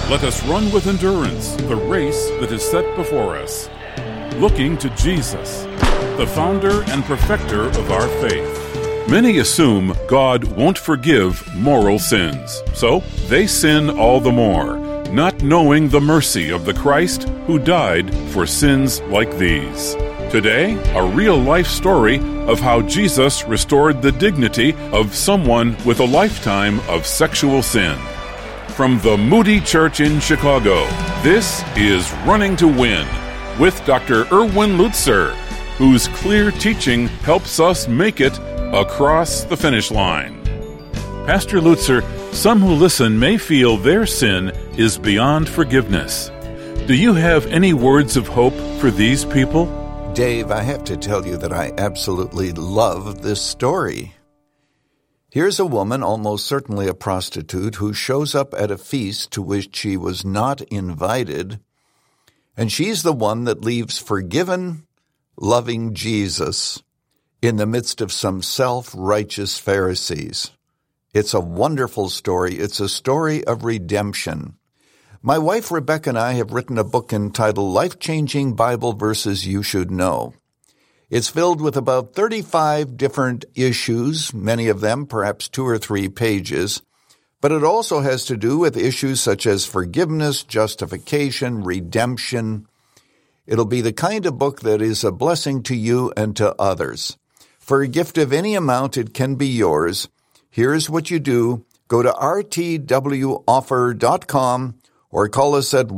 Let us run with endurance the race that is set before us, looking to Jesus, the founder and perfecter of our faith. Many assume God won't forgive moral sins, so they sin all the more, not knowing the mercy of the Christ who died for sins like these. Today, a real-life story of how Jesus restored the dignity of someone with a lifetime of sexual sin. From the Moody Church in Chicago, this is Running to Win with Dr. Erwin Lutzer, whose clear teaching helps us make it across the finish line. Pastor Lutzer, some who listen may feel their sin is beyond forgiveness. Do you have any words of hope for these people? Dave, I have to tell you that I absolutely love this story. Here's a woman, almost certainly a prostitute, who shows up at a feast to which she was not invited, and she's the one that leaves forgiven, loving Jesus in the midst of some self-righteous Pharisees. It's a wonderful story. It's a story of redemption. My wife Rebecca and I have written a book entitled Life-Changing Bible Verses You Should Know. It's filled with about 35 different issues, many of them perhaps 2 or 3 pages, but it also has to do with issues such as forgiveness, justification, redemption. It'll be the kind of book that is a blessing to you and to others. For a gift of any amount, it can be yours. Here's what you do. Go to rtwoffer.com or call us at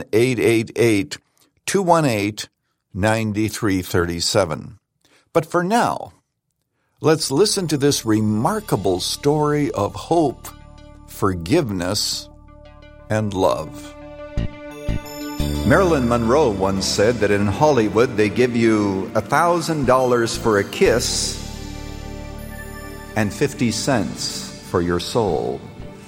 1-888-218-9337. But for now, let's listen to this remarkable story of hope, forgiveness, and love. Marilyn Monroe once said that in Hollywood they give you $1,000 for a kiss and 50 cents for your soul.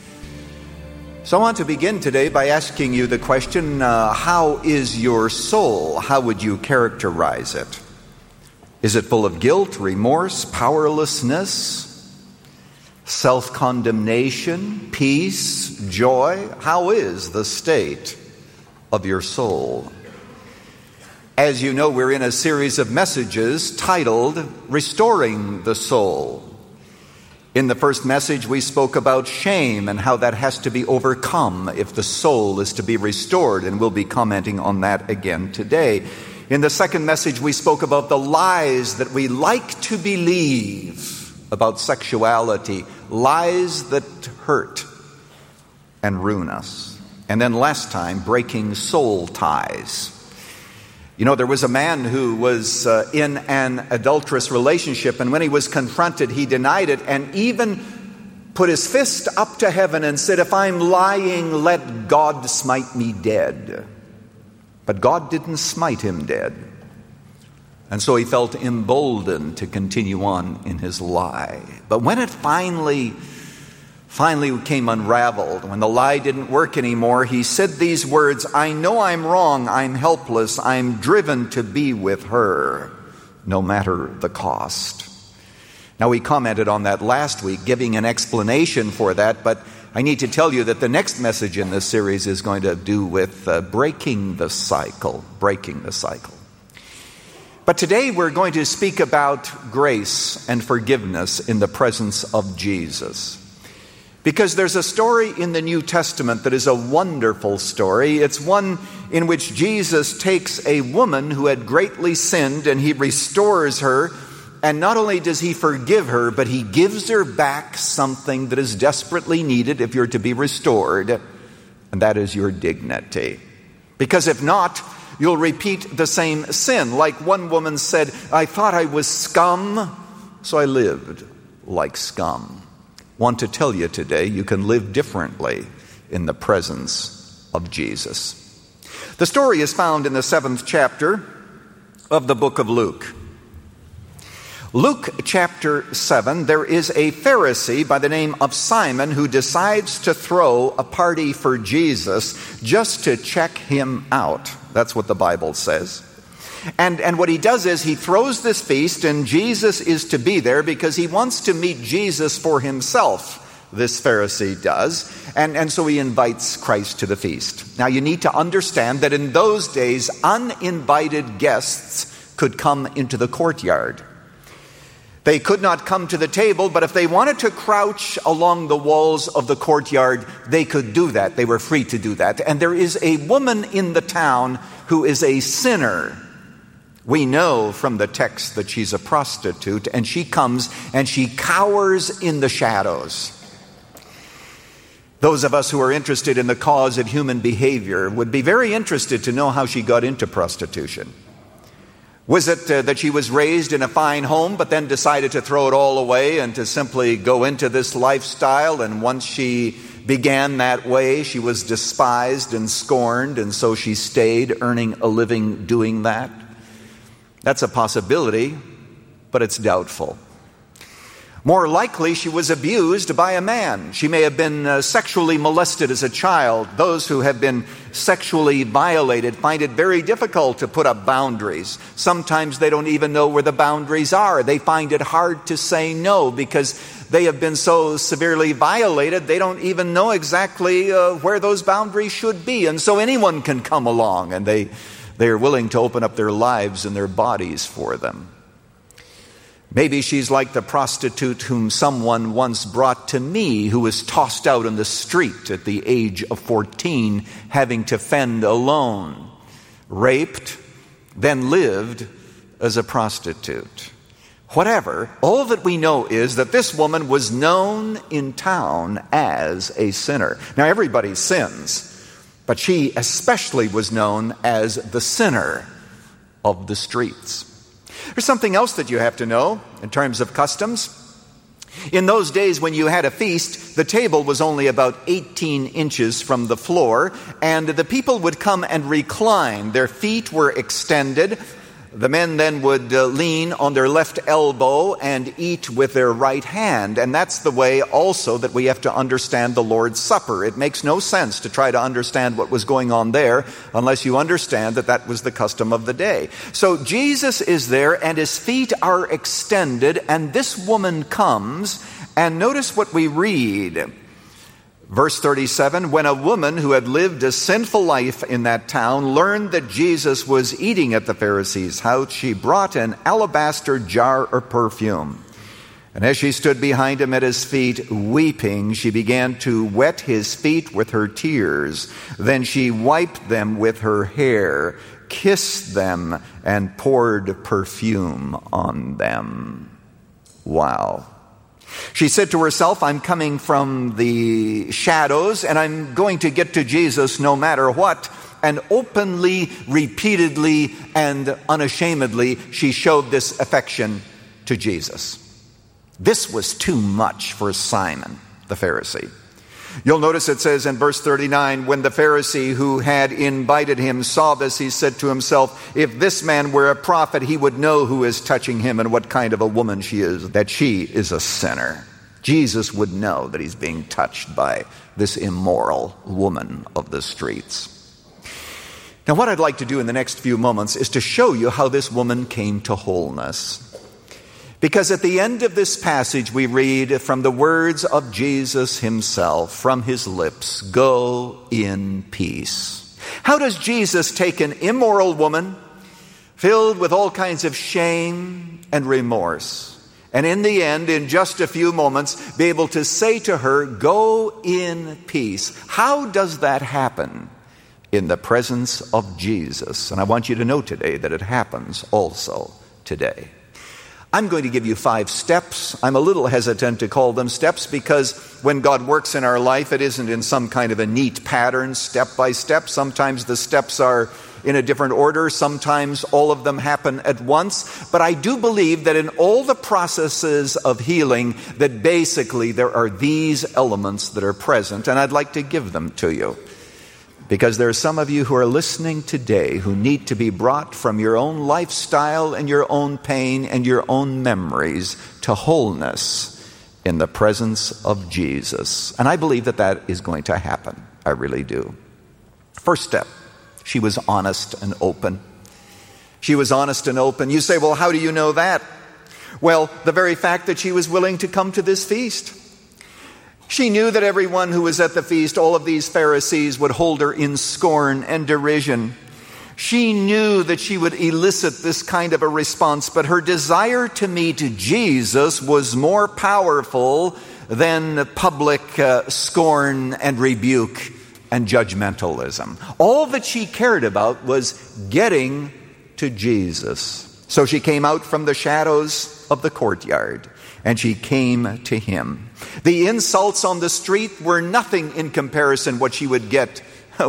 So I want to begin today by asking you the question, how is your soul? How would you characterize it? Is it full of guilt, remorse, powerlessness, self-condemnation, peace, joy? How is the state of your soul? As you know, we're in a series of messages titled Restoring the Soul. In the first message, we spoke about shame and how that has to be overcome if the soul is to be restored, and we'll be commenting on that again today. In the second message, we spoke about the lies that we like to believe about sexuality, lies that hurt and ruin us. And then last time, breaking soul ties. You know, there was a man who was in an adulterous relationship, and when he was confronted, he denied it and even put his fist up to heaven and said, "If I'm lying, let God smite me dead." But God didn't smite him dead. And so he felt emboldened to continue on in his lie. But when it finally came unraveled, when the lie didn't work anymore, he said these words, "I know I'm wrong, I'm helpless, I'm driven to be with her, no matter the cost." Now, we commented on that last week, giving an explanation for that, but I need to tell you that the next message in this series is going to do with breaking the cycle. But today we're going to speak about grace and forgiveness in the presence of Jesus. Because there's a story in the New Testament that is a wonderful story. It's one in which Jesus takes a woman who had greatly sinned and he restores her. And not only does he forgive her, but he gives her back something that is desperately needed if you're to be restored. And that is your dignity. Because if not, you'll repeat the same sin. Like one woman said, "I thought I was scum, so I lived like scum." Want to tell you today, you can live differently in the presence of Jesus. The story is found in the 7th chapter of the book of Luke. Luke chapter 7, there is a Pharisee by the name of Simon who decides to throw a party for Jesus just to check him out. That's what the Bible says. And what he does is he throws this feast, and Jesus is to be there because he wants to meet Jesus for himself. this Pharisee does. And so he invites Christ to the feast. Now you need to understand that in those days, uninvited guests could come into the courtyard. They could not come to the table, but if they wanted to crouch along the walls of the courtyard, they could do that. They were free to do that. And there is a woman in the town who is a sinner. We know from the text that she's a prostitute, and she comes and she cowers in the shadows. Those of us who are interested in the cause of human behavior would be very interested to know how she got into prostitution. Was it that she was raised in a fine home but then decided to throw it all away and to simply go into this lifestyle, and once she began that way, she was despised and scorned, and so she stayed earning a living doing that? That's a possibility, but it's doubtful. More likely, she was abused by a man. She may have been sexually molested as a child. Those who have been sexually violated find it very difficult to put up boundaries. Sometimes they don't even know where the boundaries are. They find it hard to say no because they have been so severely violated, they don't even know exactly where those boundaries should be. And so anyone can come along, and they are willing to open up their lives and their bodies for them. Maybe she's like the prostitute whom someone once brought to me, who was tossed out on the street at the age of 14, having to fend alone, raped, then lived as a prostitute. Whatever, all that we know is that this woman was known in town as a sinner. Now, everybody sins, but she especially was known as the sinner of the streets. There's something else that you have to know in terms of customs. In those days when you had a feast, the table was only about 18 inches from the floor, and the people would come and recline. Their feet were extended. The men then would lean on their left elbow and eat with their right hand. And that's the way also that we have to understand the Lord's Supper. It makes no sense to try to understand what was going on there unless you understand that that was the custom of the day. So Jesus is there and his feet are extended, and this woman comes, and notice what we read. Verse 37, when a woman who had lived a sinful life in that town learned that Jesus was eating at the Pharisees' house, she brought an alabaster jar of perfume. And as she stood behind him at his feet, weeping, she began to wet his feet with her tears. Then she wiped them with her hair, kissed them, and poured perfume on them. Wow. She said to herself, I'm coming from the shadows and I'm going to get to Jesus no matter what. And openly, repeatedly, and unashamedly, she showed this affection to Jesus. This was too much for Simon the Pharisee. You'll notice it says in verse 39, when the Pharisee who had invited him saw this, he said to himself, if this man were a prophet, he would know who is touching him and what kind of a woman she is, that she is a sinner. Jesus would know that he's being touched by this immoral woman of the streets. Now, what I'd like to do in the next few moments is to show you how this woman came to wholeness. Because at the end of this passage, we read from the words of Jesus himself, from his lips, go in peace. How does Jesus take an immoral woman filled with all kinds of shame and remorse, and in the end, in just a few moments, be able to say to her, go in peace? How does that happen? In the presence of Jesus. And I want you to know today that it happens also today. I'm going to give you 5 steps. I'm a little hesitant to call them steps because when God works in our life, it isn't in some kind of a neat pattern, step by step. Sometimes the steps are in a different order. Sometimes all of them happen at once. But I do believe that in all the processes of healing, that basically there are these elements that are present, and I'd like to give them to you. Because there are some of you who are listening today who need to be brought from your own lifestyle and your own pain and your own memories to wholeness in the presence of Jesus. And I believe that that is going to happen. I really do. First step, she was honest and open. She was honest and open. You say, well, how do you know that? Well, the very fact that she was willing to come to this feast. She knew that everyone who was at the feast, all of these Pharisees, would hold her in scorn and derision. She knew that she would elicit this kind of a response, but her desire to meet Jesus was more powerful than public scorn and rebuke and judgmentalism. All that she cared about was getting to Jesus. So she came out from the shadows of the courtyard, and she came to him. The insults on the street were nothing in comparison what she would get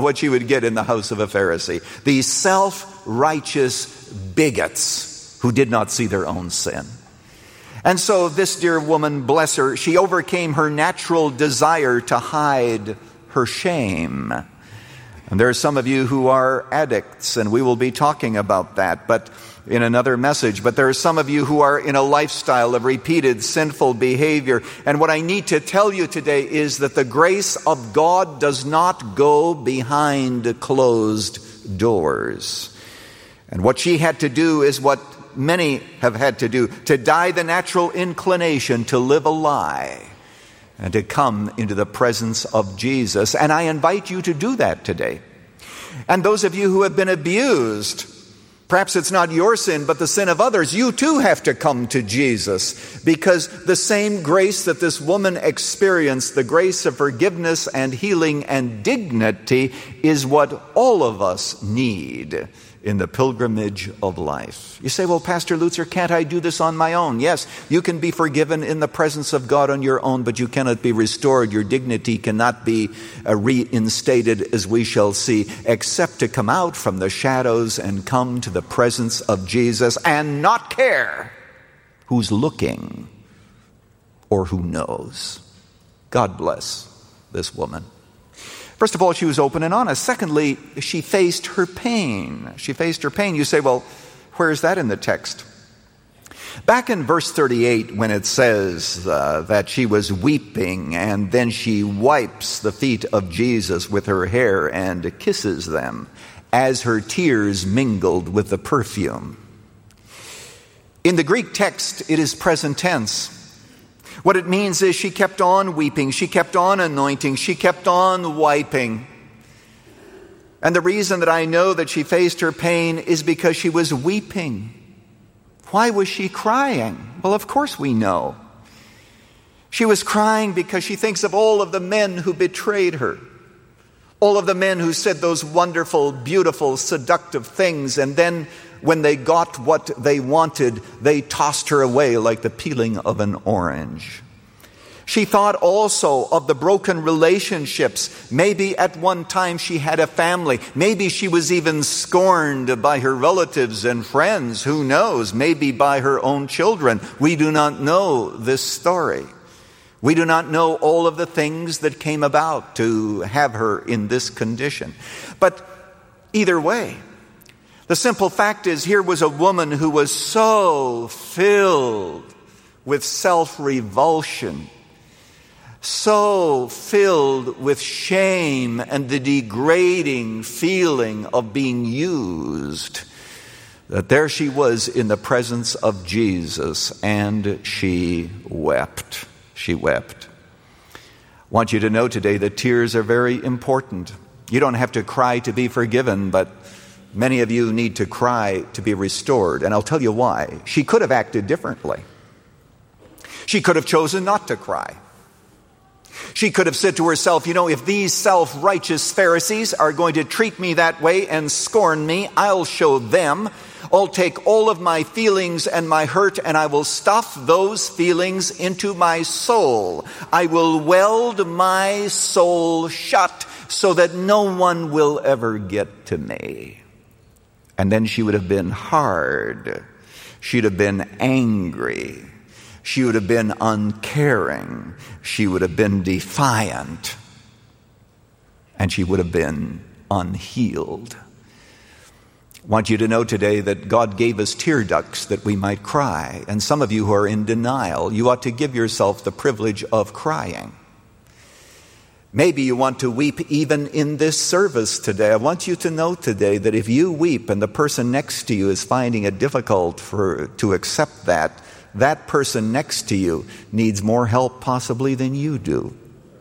in the house of a Pharisee. These self-righteous bigots who did not see their own sin. And so this dear woman, bless her, she overcame her natural desire to hide her shame. And there are some of you who are addicts, and we will be talking about that, but in another message. But there are some of you who are in a lifestyle of repeated sinful behavior. And what I need to tell you today is that the grace of God does not go behind closed doors. And what she had to do is what many have had to do, to die the natural inclination to live a lie and to come into the presence of Jesus. And I invite you to do that today. And those of you who have been abused, perhaps it's not your sin, but the sin of others, you too have to come to Jesus, because the same grace that this woman experienced, the grace of forgiveness and healing and dignity, is what all of us need in the pilgrimage of life. You say, well, Pastor Lutzer, can't I do this on my own? Yes, you can be forgiven in the presence of God on your own, but you cannot be restored. Your dignity cannot be reinstated, as we shall see, except to come out from the shadows and come to the presence of Jesus and not care who's looking or who knows. God bless this woman. First of all, she was open and honest. Secondly, she faced her pain. She faced her pain. You say, well, where is that in the text? Back in verse 38, when it says that she was weeping, and then she wipes the feet of Jesus with her hair and kisses them as her tears mingled with the perfume. In the Greek text, it is present tense. What it means is she kept on weeping, she kept on anointing, she kept on wiping. And the reason that I know that she faced her pain is because she was weeping. Why was she crying? Well, of course we know. She was crying because she thinks of all of the men who betrayed her. All of the men who said those wonderful, beautiful, seductive things, and then when they got what they wanted, they tossed her away like the peeling of an orange. She thought also of the broken relationships. Maybe at one time she had a family. Maybe she was even scorned by her relatives and friends. Who knows? Maybe by her own children. We do not know this story. We do not know all of the things that came about to have her in this condition. But either way, the simple fact is, here was a woman who was so filled with self-revulsion, so filled with shame and the degrading feeling of being used, that there she was in the presence of Jesus, and she wept. She wept. I want you to know today that tears are very important. You don't have to cry to be forgiven, but many of you need to cry to be restored. And I'll tell you why. She could have acted differently. She could have chosen not to cry. She could have said to herself, you know, if these self-righteous Pharisees are going to treat me that way and scorn me, I'll show them. I'll take all of my feelings and my hurt, and I will stuff those feelings into my soul. I will weld my soul shut so that no one will ever get to me. And then she would have been hard. She'd have been angry. She would have been uncaring. She would have been defiant. And she would have been unhealed. I want you to know today that God gave us tear ducts that we might cry. And some of you who are in denial, you ought to give yourself the privilege of crying. Maybe you want to weep even in this service today. I want you to know today that if you weep and the person next to you is finding it difficult to accept that person next to you needs more help possibly than you do.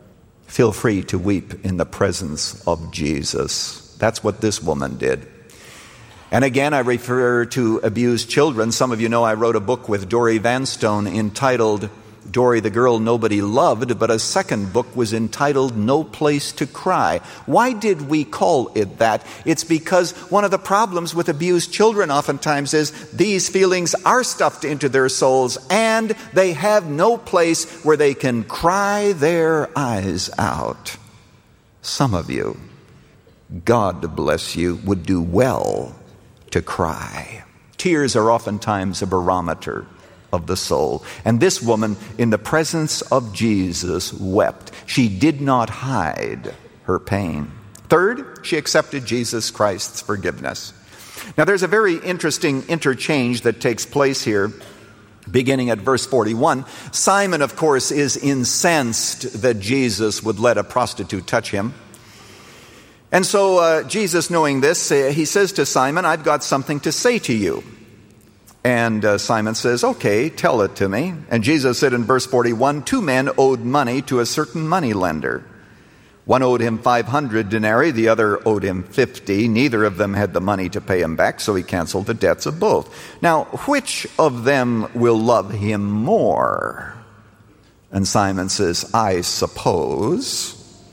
Feel free to weep in the presence of Jesus. That's what this woman did. And again, I refer to abused children. Some of you know I wrote a book with Dory Vanstone entitled Dory the Girl Nobody Loved, but a second book was entitled No Place to Cry. Why did we call it that? It's because one of the problems with abused children oftentimes is these feelings are stuffed into their souls and they have no place where they can cry their eyes out. Some of you, God bless you, would do well to cry. Tears are oftentimes a barometer of the soul. And this woman, in the presence of Jesus, wept. She did not hide her pain. Third, she accepted Jesus Christ's forgiveness. Now, there's a very interesting interchange that takes place here, beginning at verse 41. Simon, of course, is incensed that Jesus would let a prostitute touch him. And so Jesus, knowing this, he says to Simon, I've got something to say to you. And Simon says, okay, tell it to me. And Jesus said in verse 41, 2 men owed money to a certain moneylender. One owed him 500 denarii, the other owed him 50. Neither of them had the money to pay him back, so he canceled the debts of both. Now, which of them will love him more? And Simon says, I suppose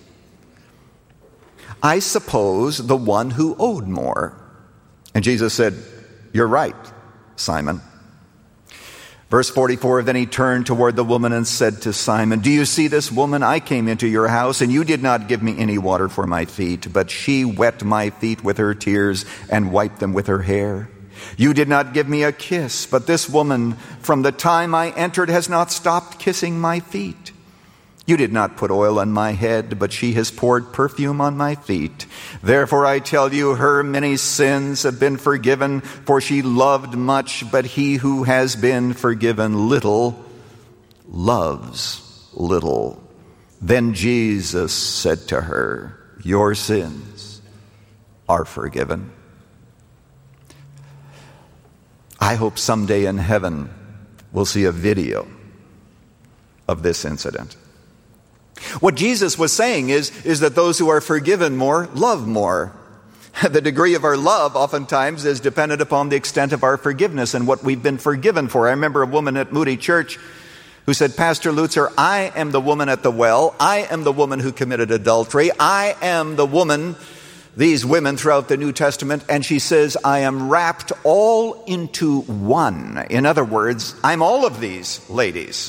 the one who owed more. And Jesus said, you're right, Simon. Verse 44, then he turned toward the woman and said to Simon, do you see this woman? I came into your house, and you did not give me any water for my feet, but she wet my feet with her tears and wiped them with her hair. You did not give me a kiss, but this woman, from the time I entered, has not stopped kissing my feet. You did not put oil on my head, but she has poured perfume on my feet. Therefore I tell you, her many sins have been forgiven, for she loved much, but he who has been forgiven little loves little. Then Jesus said to her, your sins are forgiven. I hope someday in heaven we'll see a video of this incident. What Jesus was saying is that those who are forgiven more love more. The degree of our love oftentimes is dependent upon the extent of our forgiveness and what we've been forgiven for. I remember a woman at Moody Church who said, Pastor Lutzer, I am the woman at the well. I am the woman who committed adultery. I am the woman, these women throughout the New Testament. And she says, I am wrapped all into one. In other words, I'm all of these ladies.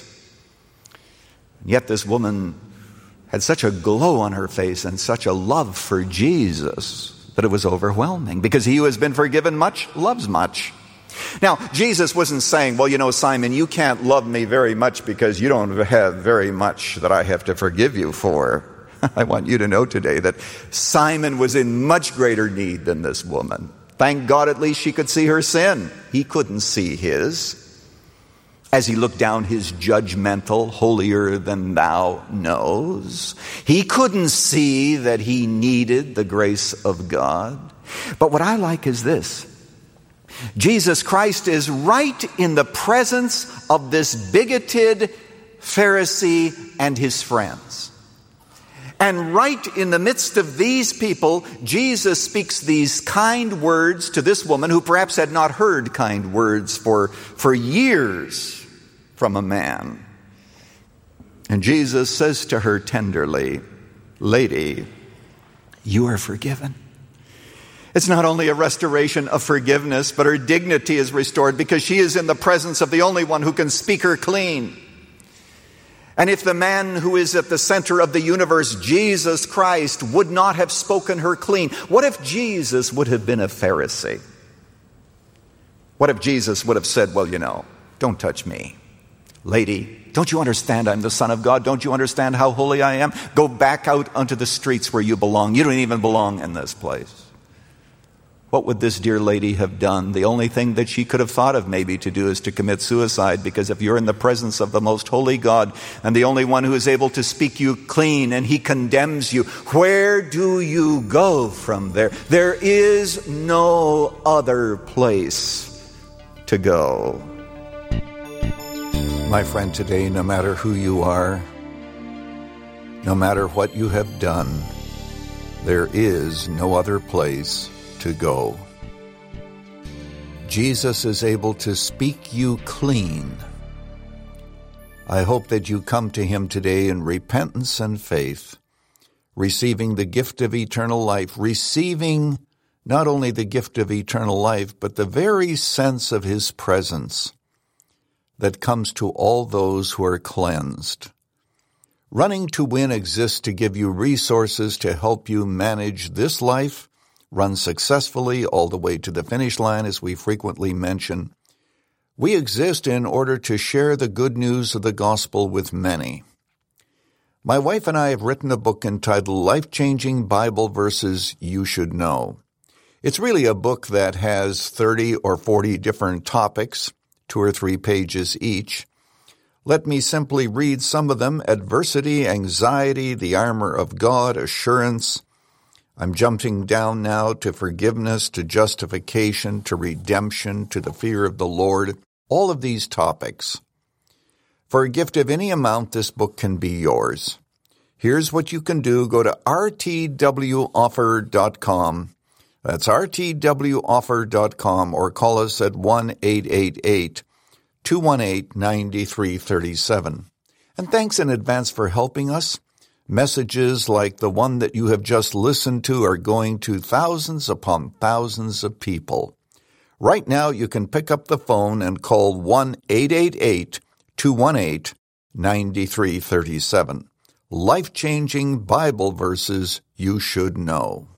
Yet this woman had such a glow on her face and such a love for Jesus that it was overwhelming, because he who has been forgiven much loves much. Now, Jesus wasn't saying, well, you know, Simon, you can't love me very much because you don't have very much that I have to forgive you for. I want you to know today that Simon was in much greater need than this woman. Thank God at least she could see her sin. He couldn't see his. As he looked down his judgmental, holier than thou nose, he couldn't see that he needed the grace of God. But what I like is this. Jesus Christ is right in the presence of this bigoted Pharisee and his friends. And right in the midst of these people, Jesus speaks these kind words to this woman who perhaps had not heard kind words for years from a man. And Jesus says to her tenderly, Lady, you are forgiven. It's not only a restoration of forgiveness, but her dignity is restored because she is in the presence of the only one who can speak her clean. And if the man who is at the center of the universe, Jesus Christ, would not have spoken her clean, what if Jesus would have been a Pharisee? What if Jesus would have said, well, you know, don't touch me. Lady, don't you understand I'm the Son of God? Don't you understand how holy I am? Go back out onto the streets where you belong. You don't even belong in this place. What would this dear lady have done? The only thing that she could have thought of maybe to do is to commit suicide, because if you're in the presence of the most holy God and the only one who is able to speak you clean and he condemns you, where do you go from there? There is no other place to go. My friend, today, no matter who you are, No matter what you have done, there is no other place to go. Jesus is able to speak you clean. I hope that you come to Him today in repentance and faith, receiving the gift of eternal life, receiving not only the gift of eternal life, but the very sense of His presence that comes to all those who are cleansed. Running to Win exists to give you resources to help you manage this life, run successfully all the way to the finish line, as we frequently mention. We exist in order to share the good news of the gospel with many. My wife and I have written a book entitled Life-Changing Bible Verses You Should Know. It's really a book that has 30 or 40 different topics, 2 or 3 pages each. Let me simply read some of them: adversity, anxiety, the armor of God, assurance. I'm jumping down now to forgiveness, to justification, to redemption, to the fear of the Lord. All of these topics. For a gift of any amount, this book can be yours. Here's what you can do. Go to rtwoffer.com. That's rtwoffer.com, or call us at 1-888-218-9337. And thanks in advance for helping us. Messages like the one that you have just listened to are going to thousands upon thousands of people. Right now, you can pick up the phone and call 1-888-218-9337. Life-changing Bible verses you should know.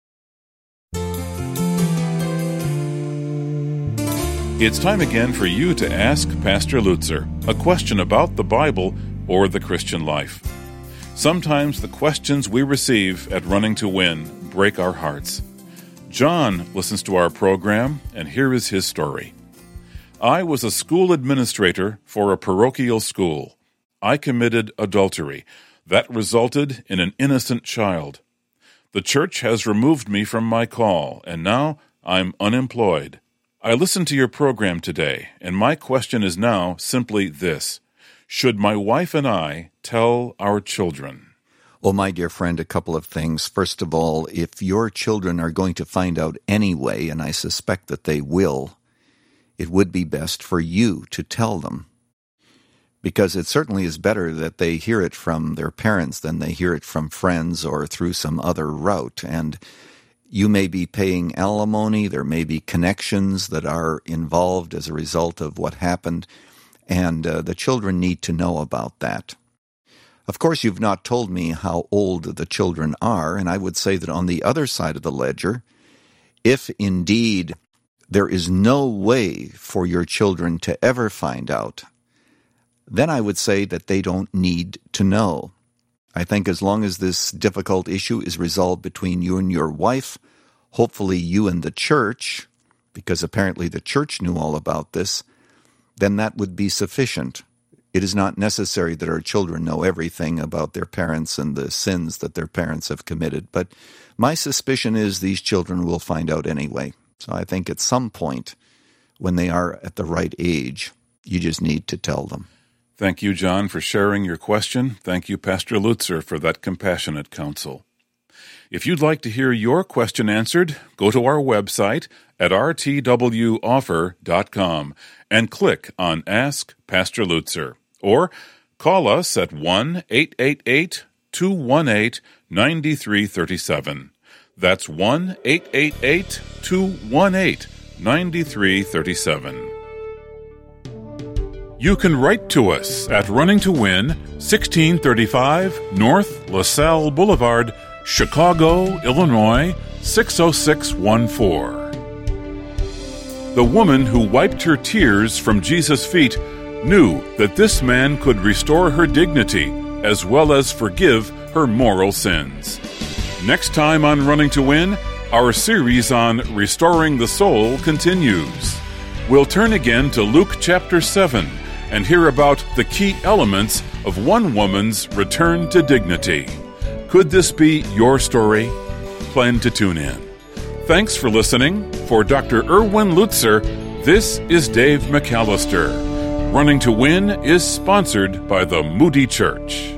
It's time again for you to ask Pastor Lutzer a question about the Bible or the Christian life. Sometimes the questions we receive at Running to Win break our hearts. John listens to our program, and here is his story. I was a school administrator for a parochial school. I committed adultery. That resulted in an innocent child. The church has removed me from my call, and now I'm unemployed. I listened to your program today, and my question is now simply this: should my wife and I tell our children? Well, my dear friend, a couple of things. First of all, if your children are going to find out anyway, and I suspect that they will, it would be best for you to tell them. Because it certainly is better that they hear it from their parents than they hear it from friends or through some other route. And you may be paying alimony, there may be connections that are involved as a result of what happened, and the children need to know about that. Of course, you've not told me how old the children are, and I would say that on the other side of the ledger, if indeed there is no way for your children to ever find out, then I would say that they don't need to know. I think as long as this difficult issue is resolved between you and your wife, hopefully you and the church, because apparently the church knew all about this, then that would be sufficient. It is not necessary that our children know everything about their parents and the sins that their parents have committed, but my suspicion is these children will find out anyway. So I think at some point, when they are at the right age, you just need to tell them. Thank you, John, for sharing your question. Thank you, Pastor Lutzer, for that compassionate counsel. If you'd like to hear your question answered, go to our website at rtwoffer.com and click on Ask Pastor Lutzer, or call us at 1-888-218-9337. That's 1-888-218-9337. You can write to us at Running to Win, 1635 North LaSalle Boulevard, Chicago, Illinois, 60614. The woman who wiped her tears from Jesus' feet knew that this man could restore her dignity as well as forgive her moral sins. Next time on Running to Win, our series on restoring the soul continues. We'll turn again to Luke chapter 7 and hear about the key elements of one woman's return to dignity. Could this be your story? Plan to tune in. Thanks for listening. For Dr. Erwin Lutzer, this is Dave McAllister. Running to Win is sponsored by the Moody Church.